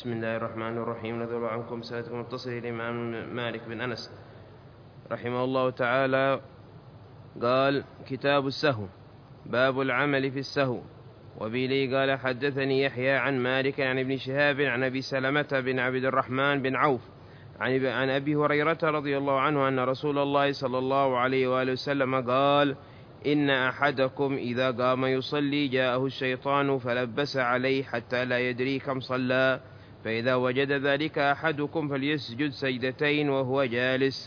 بسم الله الرحمن الرحيم. رضي الله عنكم سادتكم متصل الإمام مالك بن أنس رحمه الله تعالى قال: كتاب السهو، باب العمل في السهو. وبه قال: حدثني يحيى عن مالك عن ابن شهاب عن أبي سلمة بن عبد الرحمن بن عوف عن أبي هريرة رضي الله عنه أن رسول الله صلى الله عليه وآله وسلم قال: إن أحدكم إذا قام يصلي جاءه الشيطان فلبس عليه حتى لا يدري كم صلى، فإذا وجد ذلك أحدكم فليسجد سجدتين وهو جالس.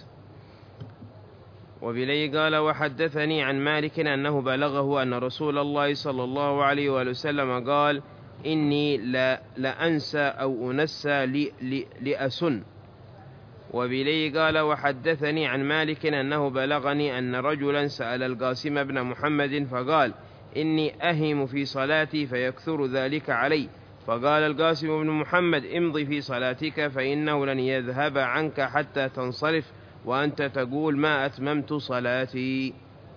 وبلي قال: وحدثني عن مالك أنه بلغه أن رسول الله صلى الله عليه وآله وسلم قال: إني لأنسى أو أنسى لأسن. وبلي قال: وحدثني عن مالك أنه بلغني أن رجلا سأل القاسم بن محمد فقال: إني أهم في صلاتي فيكثر ذلك علي، فقال القاسم بن محمد: امضي في صلاتك فإنه لن يذهب عنك حتى تنصرف وأنت تقول ما أتممت صلاتي.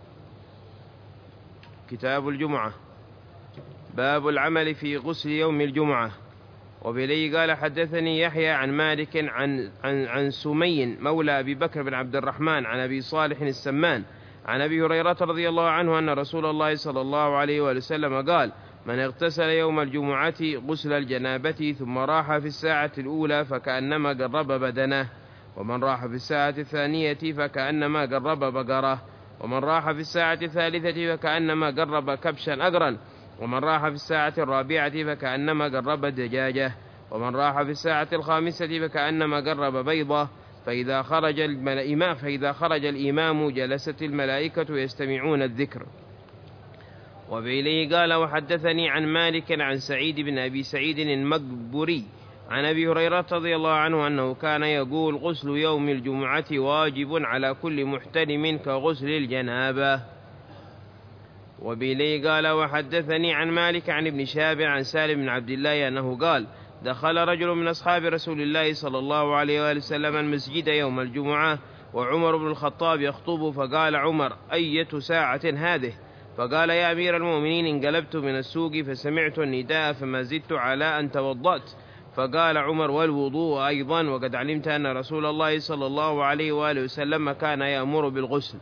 كتاب الجمعة، باب العمل في غسل يوم الجمعة. وبلي قال: حدثني يحيى عن مالك عن سمي مولى أبي بكر بن عبد الرحمن عن أبي صالح السمان عن أبي هريرة رضي الله عنه أن رسول الله صلى الله عليه وسلم قال: من اغتسل يوم الجمعة غسل الجنابة ثم راح في الساعة الأولى فكأنما قرب بدنه، ومن راح في الساعة الثانية فكأنما قرب بقرة، ومن راح في الساعة الثالثة فكأنما قرب كبشا أقرا، ومن راح في الساعة الرابعة فكأنما قرب دجاجة، ومن راح في الساعة الخامسة فكأنما قرب بيضة، فإذا خرج الإمام جلست الملائكة يستمعون الذكر. وبإليه قال: وحدثني عن مالك عن سعيد بن أبي سعيد المقبري عن أبي هريرة رضي الله عنه أنه كان يقول: غسل يوم الجمعة واجب على كل محتلم كغسل الجنابة. وبإليه قال: وحدثني عن مالك عن ابن شهاب عن سالم بن عبد الله أنه قال: دخل رجل من أصحاب رسول الله صلى الله عليه وآله وسلم المسجد يوم الجمعة وعمر بن الخطاب يخطب، فقال عمر: أية ساعة هذه؟ فقال: يا أمير المؤمنين، انقلبت من السوق فسمعت النداء فما زدت على أن توضأت. فقال عمر: والوضوء أيضا، وقد علمت أن رسول الله صلى الله عليه وآله وسلم كان يأمر بالغسل.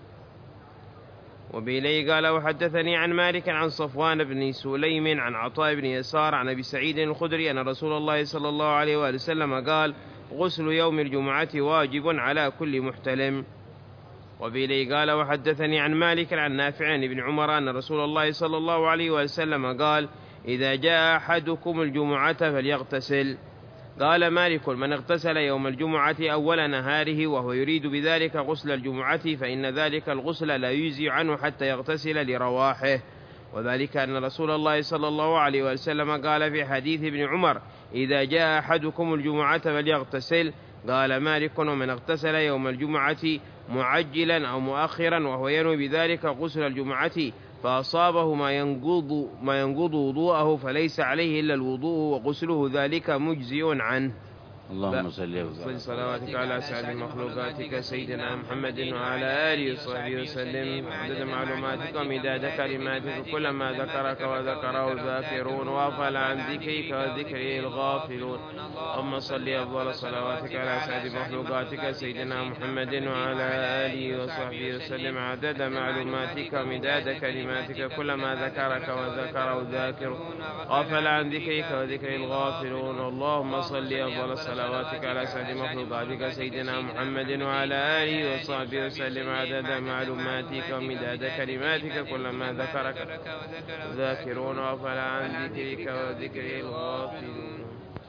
وبإليه قال: وحدثني عن مالك عن صفوان بن سليم عن عطاء بن يسار عن أبي سعيد الخدري أن رسول الله صلى الله عليه وآله وسلم قال: غسل يوم الجمعة واجب على كل محتلم. وبإليه قال: وحدثني عن مالك عن نافع بن عمر أن رسول الله صلى الله عليه وسلم قال: إذا جاء أحدكم الجمعة فليغتسل. قال مالك: من اغتسل يوم الجمعة أول نهاره وهو يريد بذلك غسل الجمعة فإن ذلك الغسل لا يجزي عنه حتى يغتسل لرواحه، وذلك أن رسول الله صلى الله عليه وسلم قال في حديث ابن عمر: إذا جاء أحدكم الجمعة فليغتسل. قال مالك: ومن اغتسل يوم الجمعة معجلا أو مؤخرا وهو ينوي بذلك غسل الجمعة فأصابه ما ينقض وضوءه فليس عليه إلا الوضوء وغسله ذلك مجزئ عنه. اللهم صل صلواتك على سعد مخلوقاتك سيدنا محمد وعلى آله وصحبه وسلم عدد معلوماتك ومداد كلماتك، كلما ذكرك وذكره الذاكرون وغفل عن ذكرك وذكره الغافلون. اللهم صل أفضل صلواتك على سعد مخلوقاتك سيدنا محمد وعلى آله وصحبه وسلم عدد معلوماتك ومداد كلماتك، كلما ذكرك وذكره الذاكرون غفل عن ذكرك وذكره الغافلون. اللهم صل أفضل صلواتك على سعد مخلوقاتك سيدنا محمد وعلى آله وصحبه وسلم عدد معلوماتك ومداد كلماتك، كلما ذكرك ذاكرون وغفل عن ذكرك وذكره الغافلون.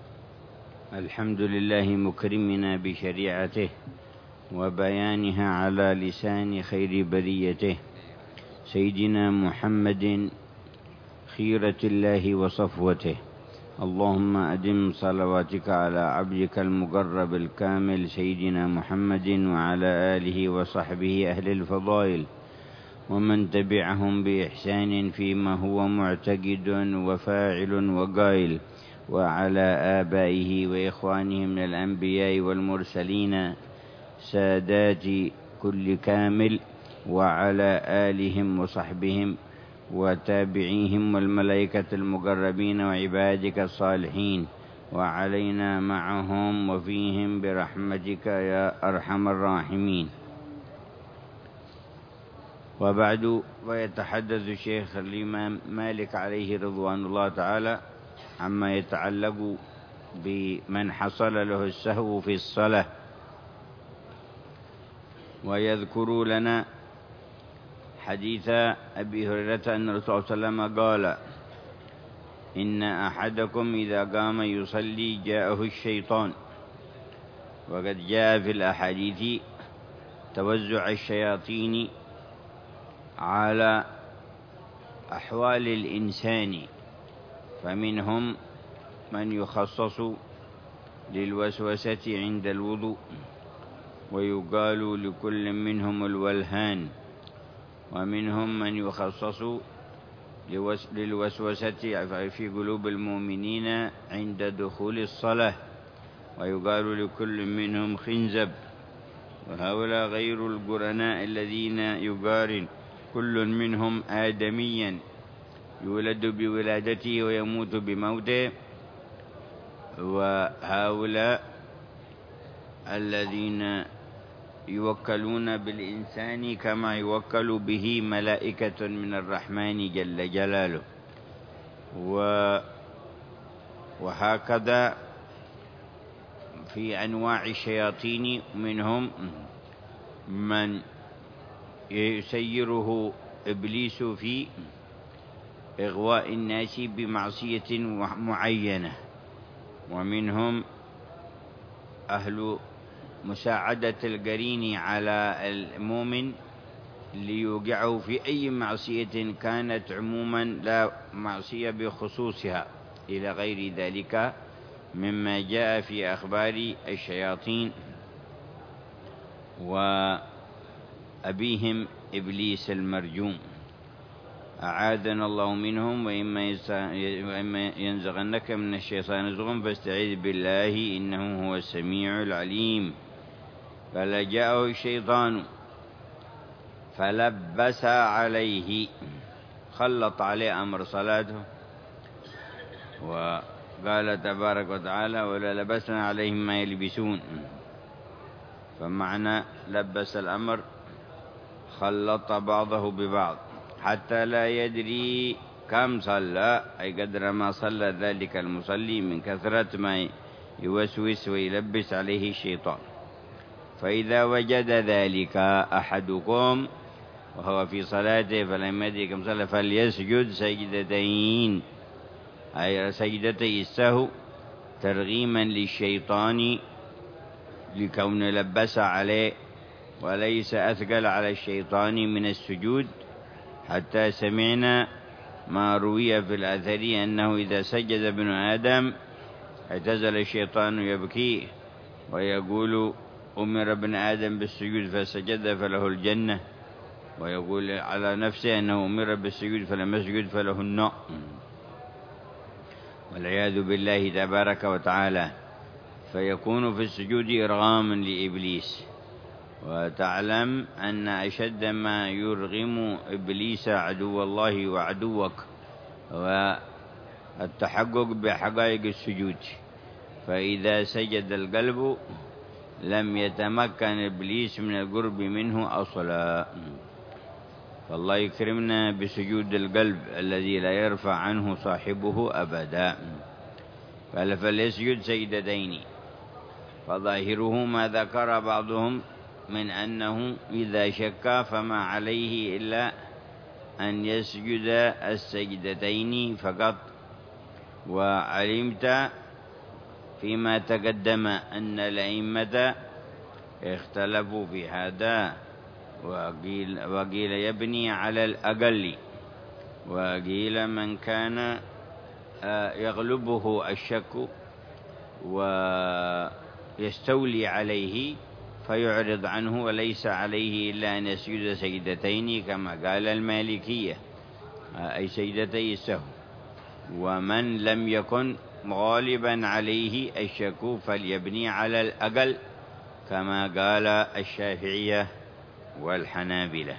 الحمد لله مكرمنا بشريعته وبيانها على لسان خير بريته سيدنا محمد خيرة الله وصفوته. اللهم أدم صلواتك على عبدك المقرب الكامل سيدنا محمد وعلى آله وصحبه أهل الفضائل ومن تبعهم بإحسان فيما هو معتقد وفاعل وقائل، وعلى آبائه وإخوانه من الأنبياء والمرسلين سادات كل كامل، وعلى آلهم وصحبهم وتابعيهم والملائكة المقربين وعبادك الصالحين وعلينا معهم وفيهم برحمتك يا أرحم الراحمين. وبعد، فيتحدث الشيخ الإمام مالك عليه رضوان الله تعالى عما يتعلق بمن حصل له السهو في الصلاة، ويذكر لنا حديث أبي هريرة أن الرسول صلى الله عليه وسلم قال: إن أحدكم إذا قام يصلي جاءه الشيطان. وقد جاء في الأحاديث توزع الشياطين على أحوال الإنسان، فمنهم من يخصص للوسوسة عند الوضوء، ويقال لكل منهم الولهان، ومنهم من يخصص للوسوسة في قلوب المؤمنين عند دخول الصلاة، ويقال لكل منهم خنزب. وهؤلاء غير القرناء الذين يقارن كل منهم آدميا يولد بولادته ويموت بموته، وهؤلاء الذين يوكلون بالإنسان كما يوكل به ملائكة من الرحمن جل جلاله. وهكذا في أنواع الشياطين منهم من يسيره إبليس في إغواء الناس بمعصية معينة، ومنهم أهل مساعدة القرين على المؤمن ليوقعه في أي معصية كانت عموما لا معصية بخصوصها، إلى غير ذلك مما جاء في أخبار الشياطين. وأبيهم إبليس المرجوم، أعاذنا الله منهم. وإما ينزغنك من الشيطان نزغ فاستعذ بالله إنه هو السميع العليم. فلجأه الشيطان فلبس عليه، خلط عليه أمر صلاته، وقال تبارك وتعالى: ولا لبسنا عليهم ما يلبسون. فمعنى لبس الأمر خلط بعضه ببعض حتى لا يدري كم صلى، أي قدر ما صلى ذلك المصلي من كثرة ما يوسوس ويلبس عليه الشيطان. فإذا وجد ذلك أحدكم وهو في صلاته فلم يدري كم صلى فليسجد سجدتين، أي سجدتي السهو، ترغيما للشيطان لكون لبس عليه، وليس أثقل على الشيطان من السجود. حتى سمعنا ما روي في الأثر أنه إذا سجد ابن آدم اعتزل الشيطان يبكي ويقول: أمر ابن آدم بالسجود فسجد فله الجنة، ويقول على نفسه أنه أمر بالسجود فلم يسجد فله النار، والعياذ بالله تبارك وتعالى. فيكون في السجود إرغاما لإبليس. وتعلم أن أشد ما يرغم إبليس عدو الله وعدوك والتحقق بحقائق السجود، فإذا سجد القلب لم يتمكن إبليس من القرب منه أصلا. فالله يكرمنا بسجود القلب الذي لا يرفع عنه صاحبه أبدا. قال: فليسجد سجدتين. فظاهره ما ذكر بعضهم من أنه إذا شك فما عليه إلا أن يسجد السجدتين فقط. وعلمت فيما تقدم أن الأئمة اختلفوا في هذا، وقيل يبني على الأقل، وقيل من كان يغلبه الشك ويستولي عليه فيعرض عنه، وليس عليه إلا أن يسجد سجدتين كما قال المالكية، أي سجدتي السهو. ومن لم يكن غالبا عليه الشك فليبني على الأقل كما قال الشافعية والحنابلة.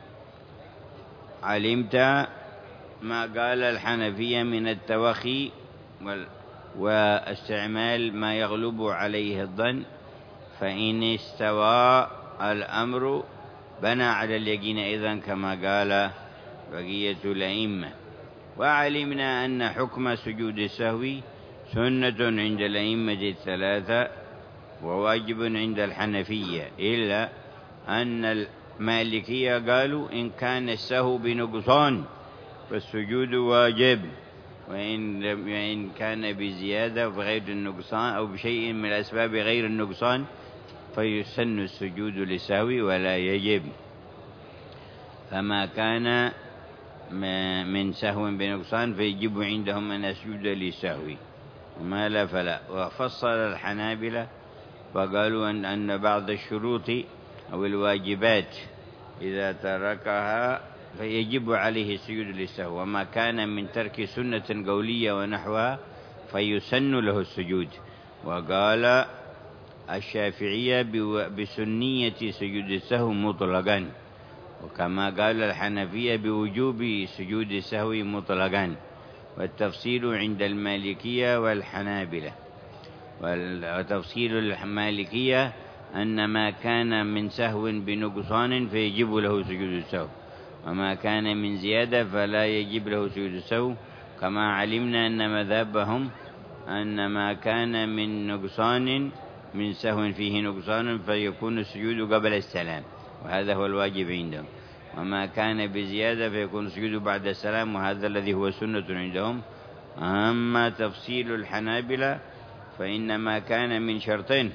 وعلمت ما قال الحنفية من التوخي واستعمال ما يغلب عليه الظن، فإن استوى الأمر بنى على اليقين أيضا كما قال بقية الأئمة. وعلمنا أن حكم سجود السهو سنة عند الأئمة الثلاثة وواجب عند الحنفية، إلا أن المالكية قالوا إن كان السهو بنقصان فالسجود واجب، وإن كان بزيادة بغير النقصان أو بشيء من الأسباب غير النقصان فيسن السجود للسهو ولا يجب. فما كان من سهو بنقصان فيجب عندهم أن يسجد للسهو، وما لا فلا. وفصل الحنابلة فقالوا أن بعض الشروط أو الواجبات إذا تركها فيجب عليه السجود للسهو، وما كان من ترك سنة قولية ونحوها فيسن له السجود. وقال الشافعية بسنية سجود السهو مطلقا، وكما قال الحنفية بوجوب سجود السهو مطلقا، والتفصيل عند المالكية والحنابلة. وتفصيل المالكية أن ما كان من سهو بنقصان فيجب له سجود السهو، وما كان من زيادة فلا يجب له سجود السهو، كما علمنا أن مذهبهم أن ما كان من نقصان من سهو فيه نقصان فيكون السجود قبل السلام، وهذا هو الواجب عندهم. وما كان بزيادة فيكون السجود بعد السلام، وهذا الذي هو سنة عندهم. أما تفصيل الحنابلة فإن ما كان من شرطين،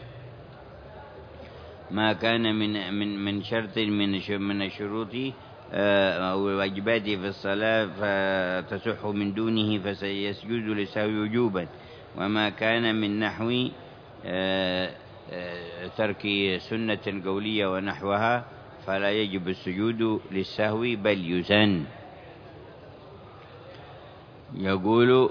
ما كان من شرط من الشروط أو الواجبات في الصلاة فتصح من دونه فسيسجد للسهو وجوبا، وما كان من نحو ترك سنة قولية ونحوها فلا يجب السجود للسهو بل يسن. يقول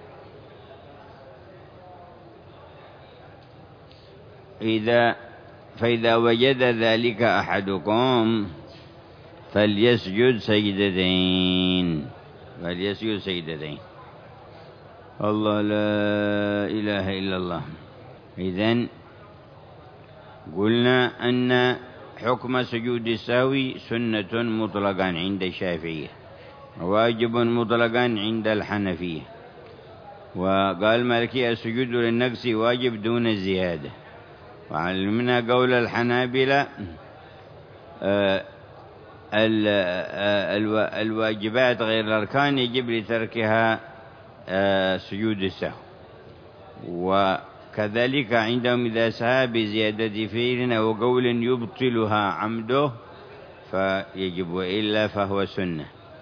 فإذا وجد ذلك أحدكم فليسجد سجدتين. الله لا إله إلا الله. إذن قلنا أن حكم سجود السهو سنة مطلقا عند الشافعية، واجب مطلقا عند الحنفية. وقال مالكي السجود للنقص واجب دون الزيادة. وعلمنا قول الحنابلة الواجبات غير الأركان يجب لتركها سجود السهو. وكذلك عندهم إذا سهى بزيادة فعل أو قول يبطلها عمده فيجب، وإلا فهو سنة.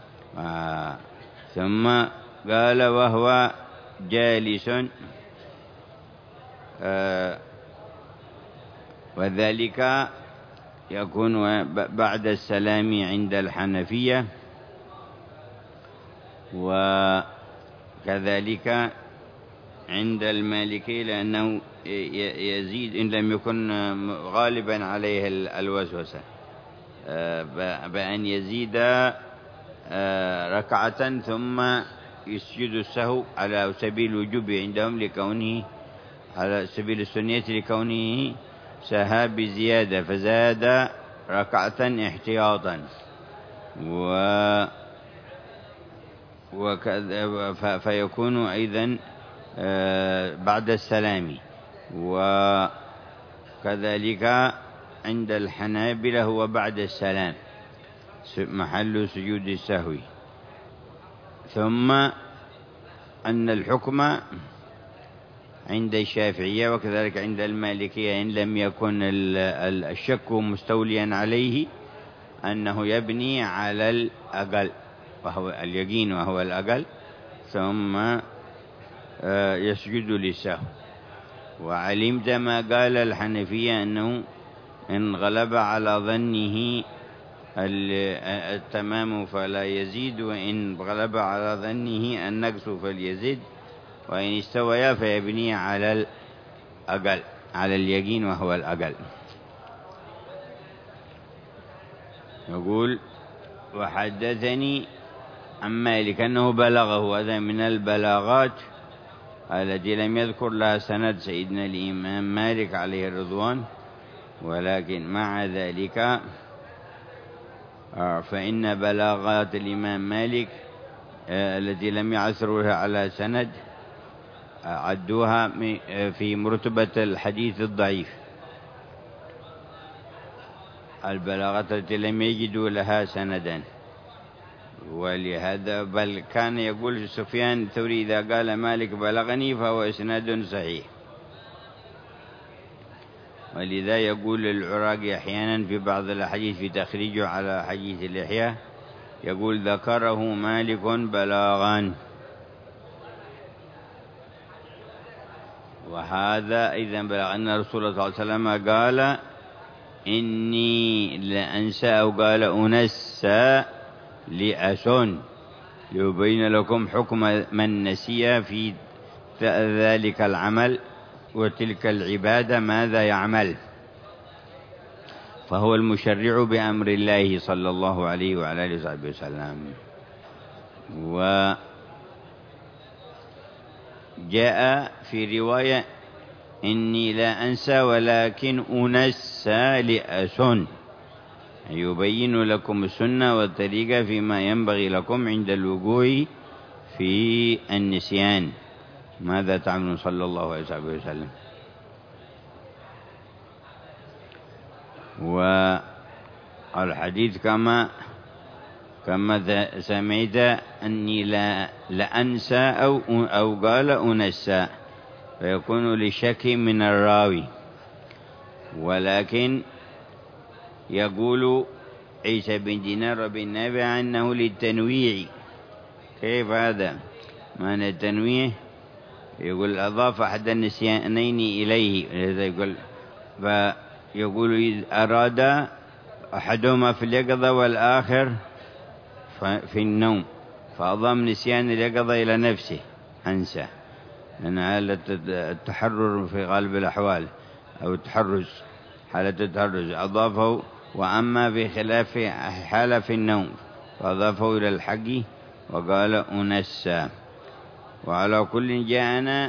ثم قال وهو جالس، وذلك يكون بعد السلام عند الحنفية، وكذلك عند المالكي لأنه يزيد إن لم يكن غالبا عليه الوسوسة بأن يزيد ركعة ثم يسجد السهو على سبيل الوجوب عندهم لكونه على سبيل السنية لكونه سهى بزيادة فزاد ركعة احتياطا، فيكون أيضا بعد السلام. وكذلك عند الحنابلة هو بعد السلام محل سجود السهو. ثم أن الحكم عند الشافعية وكذلك عند المالكية إن لم يكن الشك مستوليا عليه أنه يبني على الأقل وهو اليقين وهو الأقل ثم يسجد للسهو. وعلمت ما قال الحنفية أنه إن غلب على ظنه التمام فلا يزيد، وإن غلب على ظنه النقص فليزيد، وإن استويا فيبني على الأقل على اليقين وهو الأقل. يقول وحدثني عن مالك أنه بلغه، هذا من البلاغات التي لم يذكر لها سند سيدنا الإمام مالك عليه الرضوان، ولكن مع ذلك فإن بلاغات الإمام مالك التي لم يعثروها على سند عدوها في مرتبة الحديث الضعيف، البلاغات التي لم يجدوا لها سندا. ولهذا بل كان يقول سفيان الثوري إذا قال مالك بلغني فهو إسناد صحيح. ولذا يقول العراقي أحيانا في بعض الأحاديث في تخريجه على حديث الإحياء يقول ذكره مالك بلاغا. وهذا إذا بلغ أن رسول الله صلى الله عليه وسلم قال إني لأنسى، أو قال أنسى لأسن، ليبين لكم حكم من نسي في ذلك العمل وتلك العبادة ماذا يعمل، فهو المشرع بأمر الله صلى الله عليه وعلى آله وصحبه وسلم. وجاء في رواية إني لا أنسى ولكن أنسى لأسن، يبين لكم السنة والطريقة فيما ينبغي لكم عند الوقوع في النسيان ماذا تعملون صلى الله عليه وسلم. والحديث كما سمعت أني لا أنسى أو قال أنسى، فيكون لشك من الراوي. ولكن يقول عيسى بن دينار بن نافع أنه للتنويع. كيف هذا؟ معنى التنويع يقول أضاف أحد النسيانين إليه، فيقول إذ أراد أحدهما في اليقظة والآخر في النوم، فأضام نسيان اليقظة إلى نفسه أنسى، لأن حالة التحرر في غالب الأحوال أو التحرز، حالة التحرز أضافه، وأما في خلاف حالة في النوم فأضافه إلى الحق وقال أنسى. وعلى كل جاءنا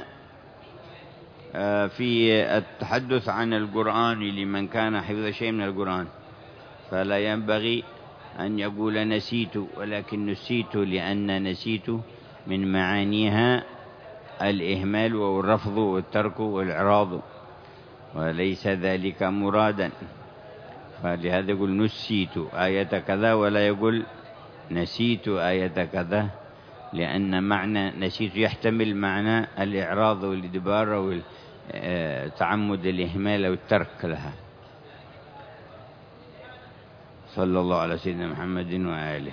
في التحدث عن القرآن لمن كان حفظ شيء من القرآن، فلا ينبغي أن يقول نسيت، ولكن نسيت لأن نسيت من معانيها الإهمال والرفض والترك والإعراض، وليس ذلك مرادا. فلهذا يقول نسيت آية كذا، ولا يقول نسيت آية كذا، لأن معنى نسيت يحتمل معنى الإعراض والإدبار والتعمد الإهمال والترك لها. صلى الله على سيدنا محمد وآله.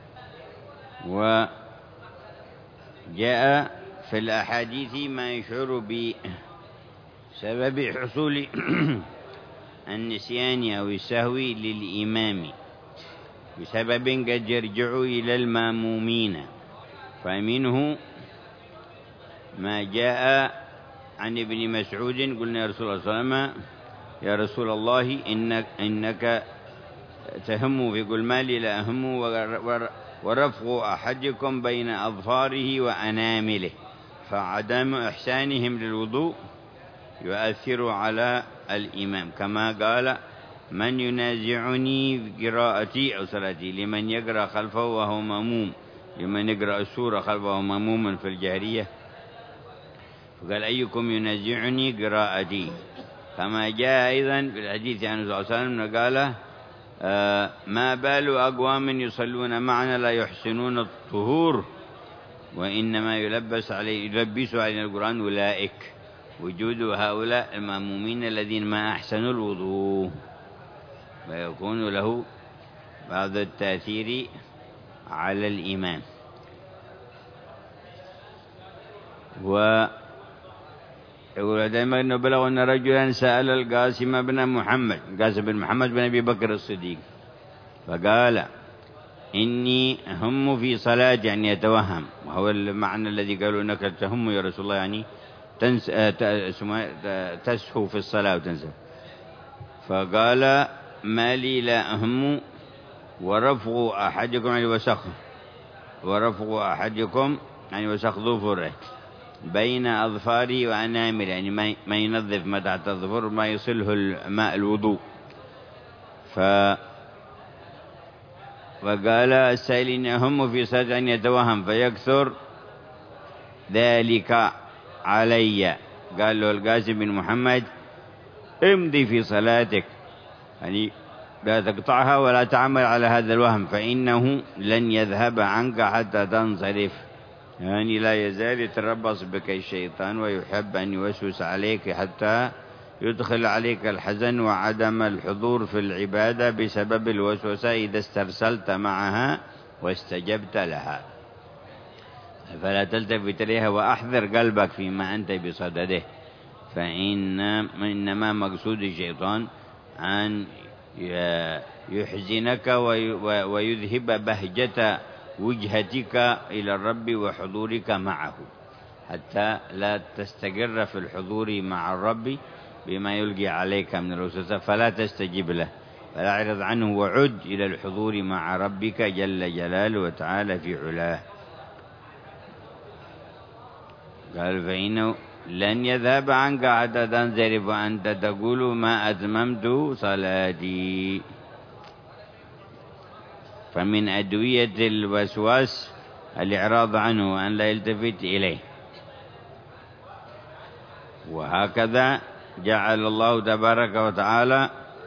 وجاء في الأحاديث ما يشعر بسبب حصول النسيان أو السهو للإمام بسبب قد يرجع إلى المامومين. فمنه ما جاء عن ابن مسعود قلنا يا رسول الله صلى الله عليه وسلم يا رسول الله إنك تهم في قل مالي لا أهم ورفق أحدكم بين أظفاره وأنامله، فعدم إحسانهم للوضوء يؤثر على الإمام، كما قال من ينازعني في قراءتي أو صلاتي لمن يقرأ خلفه وهو مأموم، لمن يقرأ السورة خلفه مأموما في الجهرية، فقال أيكم ينازعني قراءتي. كما جاء أيضا في الحديث عن النبي صلى الله عليه وسلم قال ما بال أقوام يصلون معنا لا يحسنون الطهور وإنما يلبس علينا القرآن أولئك، وجود هؤلاء المأمومين الذين ما أحسنوا الوضوء، فيكون له بعض التأثير على الإمام. ويقول دائما أنه بلغ أن رجلا سأل القاسم بن محمد بن أبي بكر الصديق فقال إني هم في صلاة، يعني يتوهم، وهو المعنى الذي قالوا أنك تهم يا رسول الله، يعني تسهو في الصلاة وتنسى. فقال ما لي لا أهم ورفق أحدكم يعني وسخ ظفره، بين أظفاره وأنامله، يعني ما ينظف ما تحت الظفر، ما يصله الماء الوضوء. وقال السائل إن يهم في صلاة أن يتوهم فيكثر ذلك علي. قال له القاسم بن محمد امضي في صلاتك، يعني لا تقطعها ولا تعمل على هذا الوهم، فإنه لن يذهب عنك حتى تنصرف. يعني لا يزال يتربص بك الشيطان ويحب أن يوسوس عليك حتى يدخل عليك الحزن وعدم الحضور في العبادة بسبب الوسوسة إذا استرسلت معها واستجبت لها. فلا تلتفت إليها وأحذر قلبك فيما أنت بصدده، فإنما مقصود الشيطان أن يحزنك ويذهب بهجة وجهتك إلى الرب وحضورك معه، حتى لا تستقر في الحضور مع الرب بما يلقي عليك من الوسوسة، فلا تستجب له، فلا اعرض عنه وعد إلى الحضور مع ربك جل جلاله وتعالى في علاه. قال فإنه لن يذهب عنك حتى تنصرف وأنت تقول ما أتممت صلاتي. فمن أدوية الوسواس الإعراض عنه وأن لا يلتفت إليه. وهكذا جعل الله تبارك وتعالى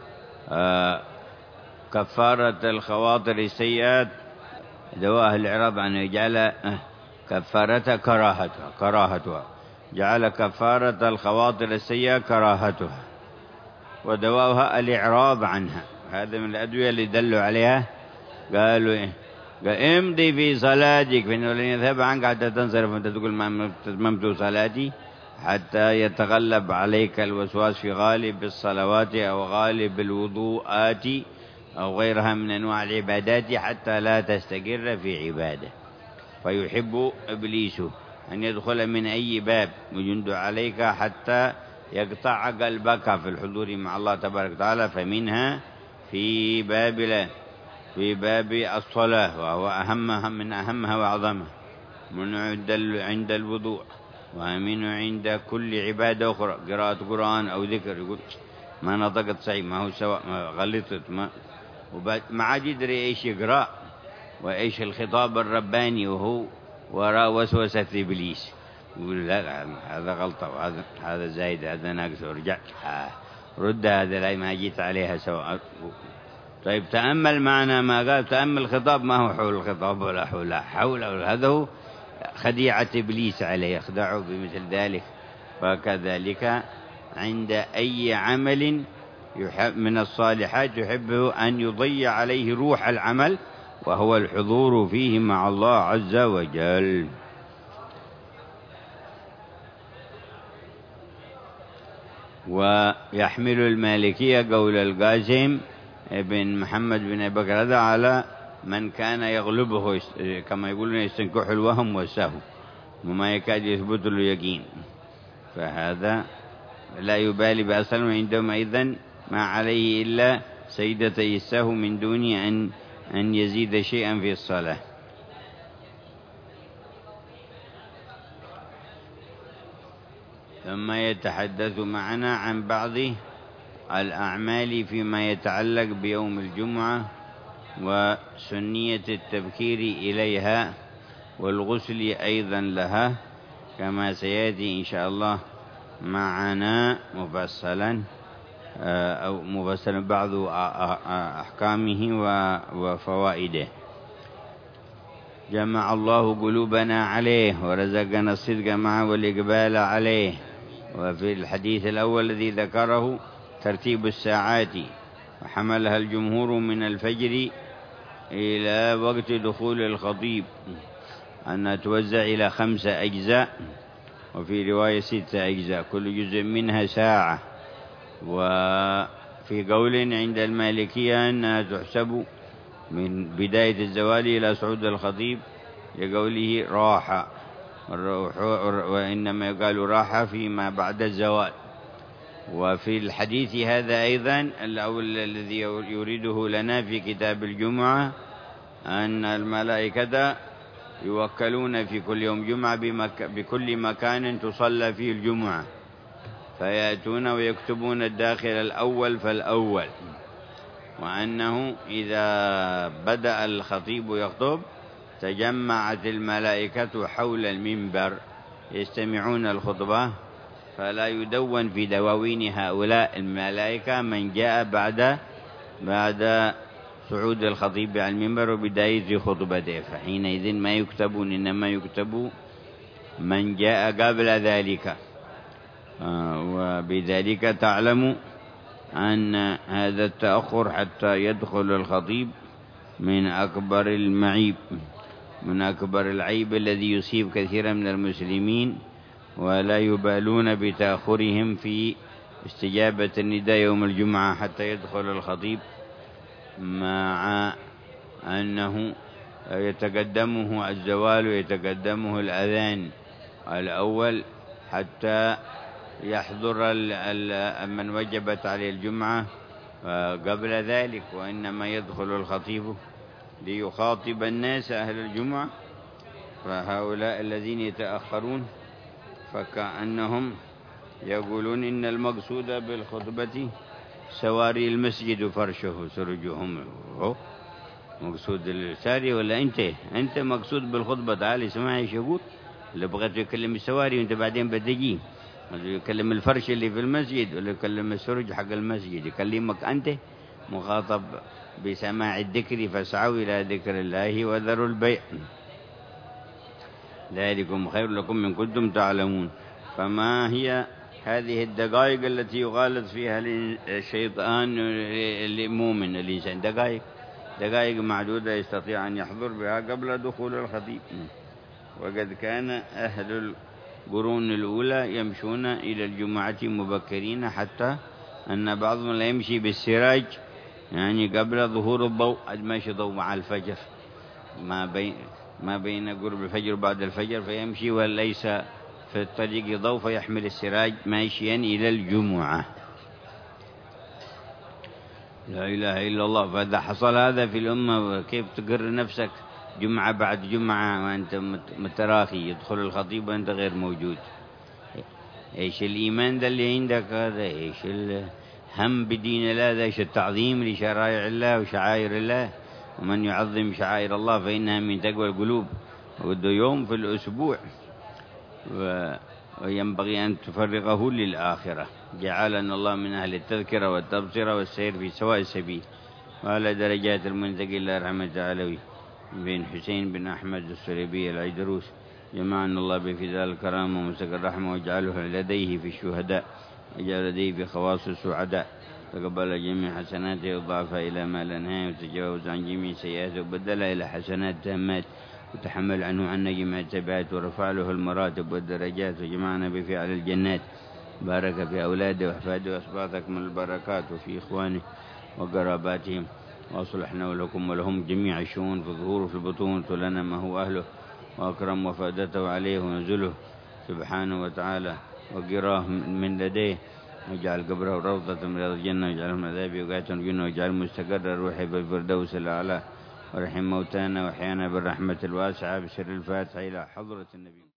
كفارة الخواطر السيئات دواء الإعراض عنه، يجعل كفارتها كراهتها، جعل كفارة الخواطر السيئة كراهتها ودواءها الإعراض عنها. هذا من الأدوية اللي دلوا عليها. قالوا قال امضي في صلاتك فإنه لن يذهب عنك حتى تنصرف وأنت تقول ما أتممت صلاتي، حتى يتغلب عليك الوسواس في غالب الصلوات أو غالب الوضوءات أو غيرها من أنواع العبادات، حتى لا تستقر في عبادة. فيحب إبليس أن يدخل من أي باب ويجند عليك حتى يقطع قلبك في الحضور مع الله تبارك وتعالى. فمنها في باب الصلاة، وهو أهمها من أهمها وأعظمها، من عند الوضوء، ومن عند كل عبادة أخرى، قراءة قرآن أو ذكر. يقول ما نطقت صحيح، ما هو سواء، ما غلطت، ما عاد يدري إيش يقرأ وإيش الخطاب الرباني، وهو وراء وسوسة إبليس. يقول لا هذا غلطة وهذا زايد، هذا ناقص، ورجع رد هذا لا ما جيت عليها سواء. طيب تأمل معنا ما قال، تأمل الخطاب ما هو حول الخطاب ولا حول هذا هو خديعة إبليس عليه، يخدعه بمثل ذلك. وكذلك عند أي عمل من الصالحات يحبه أن يضيع عليه روح العمل، وهو الحضور فيه مع الله عز وجل. ويحمل المالكية قول القاسم ابن محمد بن أبي بكر هذا على من كان يغلبه كما يقولون يستنكح الوهم والسهو وما يكاد يثبت له يقين، فهذا لا يبالي بأصل، وعندهم أيضا ما عليه إلا سيدتي السهو من دون أن يزيد شيئا في الصلاة. ثم يتحدث معنا عن بعض الأعمال فيما يتعلق بيوم الجمعة وسنية التبكير إليها والغسل أيضا لها، كما سيأتي إن شاء الله معنا مفصلا أو مفصلا بعض أحكامه وفوائده. جمع الله قلوبنا عليه ورزقنا الصدق معه والإقبال عليه. وفي الحديث الأول الذي ذكره ترتيب الساعات، وحملها الجمهور من الفجر إلى وقت دخول الخطيب أنها توزع إلى 5 أجزاء، وفي رواية 6 أجزاء، كل جزء منها ساعة. وفي قول عند المالكية أنها تحسب من بداية الزوال إلى صعود الخطيب، لقوله راحة، وإنما يقال راحة فيما بعد الزوال. وفي الحديث هذا أيضا الأول الذي يريده لنا في كتاب الجمعة أن الملائكة يوكلون في كل يوم جمعة بكل مكان تصلى فيه الجمعة، فيأتون ويكتبون الداخل الأول فالأول، وأنه إذا بدأ الخطيب يخطب تجمعت الملائكة حول المنبر يستمعون الخطبة، فلا يدون في دواوين هؤلاء الملائكة من جاء بعد صعود الخطيب على المنبر وبداية خطبته، فحينئذ ما يكتبون، إنما يكتب من جاء قبل ذلك. وبذلك تعلم أن هذا التأخر حتى يدخل الخطيب من أكبر المعيب، من أكبر العيب الذي يصيب كثيرا من المسلمين، ولا يبالون بتأخرهم في استجابة النداء يوم الجمعة حتى يدخل الخطيب، مع أنه يتقدمه الزوال ويتقدمه الأذان الأول حتى يحضر من وجبت عليه الجمعة قبل ذلك، وإنما يدخل الخطيب ليخاطب الناس أهل الجمعة. فهؤلاء الذين يتأخرون فكأنهم يقولون إن المقصود بالخطبة سواري المسجد فرشه سرجهم. مقصود الساري ولا أنت مقصود بالخطبة؟ تعال اسمعي ايش يقول. اللي بغيت يكلم السواري وانت بعدين بتجي، اللي يكلم الفرش اللي في المسجد ولا يكلم السرج حق المسجد، يكلمك أنت مخاطب بسماع الذكر، فاسعوا إلى ذكر الله وذروا البيع ذلكم خير لكم إن كنتم تعلمون. فما هي هذه الدقائق التي يغالط فيها الشيطان المؤمن الإنسان؟ دقائق معدودة يستطيع أن يحضر بها قبل دخول الخطيب. وقد كان أهل القرون الأولى يمشون إلى الجمعة مبكرين، حتى أن بعضهم لا يمشي بالسراج، يعني قبل ظهور الضوء، ماشي ضوء مع الفجر، ما بين قرب الفجر وبعد الفجر، فيمشي وليس في الطريق ضوء فيحمل السراج ماشيا إلى الجمعة. لا إله إلا الله. فإذا حصل هذا في الأمة كيف تقر نفسك جمعة بعد جمعة وأنت متراخي، يدخل الخطيب وأنت غير موجود؟ إيش الإيمان ده اللي عندك هذا؟ إيش الهم بدين الله ده؟ إيش التعظيم لشرائع الله وشعائر الله؟ ومن يعظم شعائر الله فإنها من تقوى القلوب. وده يوم في الأسبوع وينبغي أن تفرغه للآخرة. جعلنا الله من أهل التذكرة والتبصرة والسير في سواء السبيل، وعلى درجات المنتقي الله رحمة علوي بن حسين بن أحمد السليبي العيدروس، جمعنا الله بفداء الكرام ومسك الرحمة، واجعله لديه في الشهداء، واجعل لديه في خواص السعداء. تقبل جميع حسناته وضعفها إلى ما لا نهاية، وتجاوز عن جميع سيئاته وبدلها إلى حسنات تامات، وتحمل عنه عنا جميع التبعات، ورفع له المراتب والدرجات، وجمعنا بفعل الجنات. بارك في أولاده وأحفاده وأصباطك من البركات، وفي إخوانه وقراباتهم، وأصلحنا ولكم ولهم جميع الشؤون في الظهور وفي البطون، لنا ما هو أهله، وأكرم وفادته عليه ونزله سبحانه وتعالى، وقراه من لديه، واجعل قبره روضة من رياض الجنة، واجعله من عذاب وقاية الجنة، واجعل مستقر الروح بالفردوس الأعلى، ورحم موتانا وأحيانا بالرحمة الواسعة. بسر الفاتحة إلى حضرة النبي.